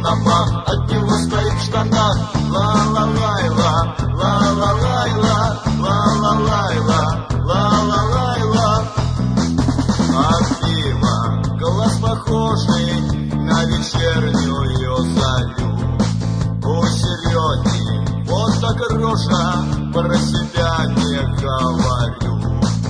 стопах, от него стоит в штанах. Ла-ла-лай-ла, ла-ла-лай-ла, ла-ла-лай-ла, ла-ла-лай-ла. А пиво, глаз похожий на вечернюю зарю. У Сереги вот так рожа, про себя не говорю.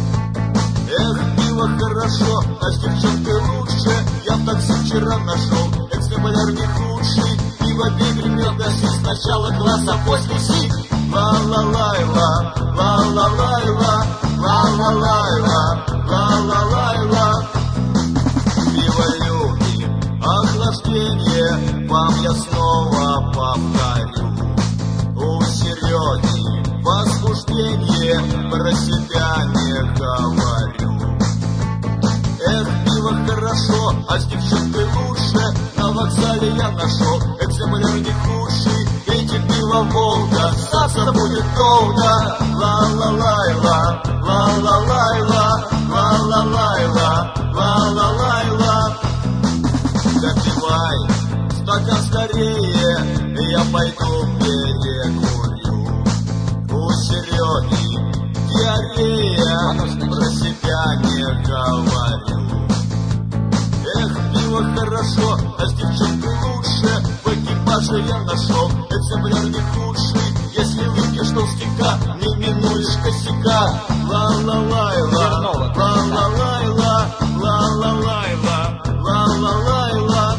Эх, пиво хорошо, а с девчонкой лучше. Я в такси вчера нашел экземпляр не худший. Пиво бегли мелкоси, сначала класса, после си. Ла-ла-лай-ла, ла-ла-лай-ла, ла-ла-лай-ла, ла-ла-лай-ла. Пиво любим, охлаждение, вам я снова повторю. У Сереги возбуждение, про себя не говорю. Эх, пиво хорошо, а с девчонкой лучше. На вокзале я нашел экземпляр не худший. Пейте пиво Волга, статься будет долго. Ла-ла-лай-ла, ла-ла-лай-ла, ла-ла-лай-ла, ла-ла-лай-ла. Допивай стакан скорее, я пойду перекурю. У Сереги диарея, про себя не говорю. Эх, пиво хорошо, а с девчонкой лучше. В экипаже я нашел экземпляр не худший. Если выпьешь толстяка, не минуешь косяка. Ла-ла-лай-ла, ла-ла-лай-ла, ла-ла-лай-ла, ла-ла-лай-ла.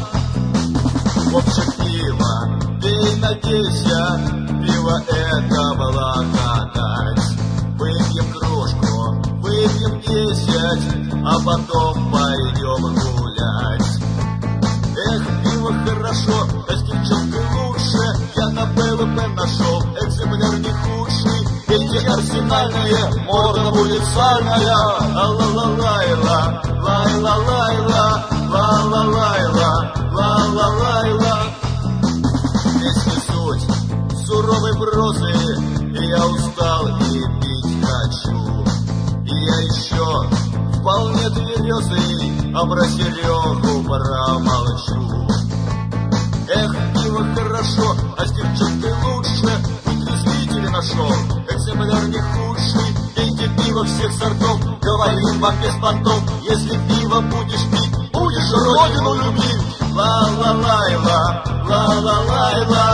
В общем, пиво, пей, надейся, пиво это благодать. Выпьем кружку, выпьем 10, а потом пойдем гулять. Эх, пиво хорошо, а с девчонкой лучше. Я на ПВП нашел экземпляр не худший. Пейте арсенальное, морда будет сальная. Ла-ла-лай-ла, лай-ла-лай-ла, ла-ла-лай-ла, ла-ла-лай-ла. Песни суть суровой прозы, я устал и пить хочу. И я еще вполне тверезый, а про Серегу промолчу. Эх, пиво хорошо, а с девчонкой лучше. Вытрезвители нашел экземпляр не худший. Пейте пиво всех сортов, говорим вам без понтов. Если пиво будешь пить, будешь родину любить. Ла-ла-лай-ла, ла-ла-лай-ла,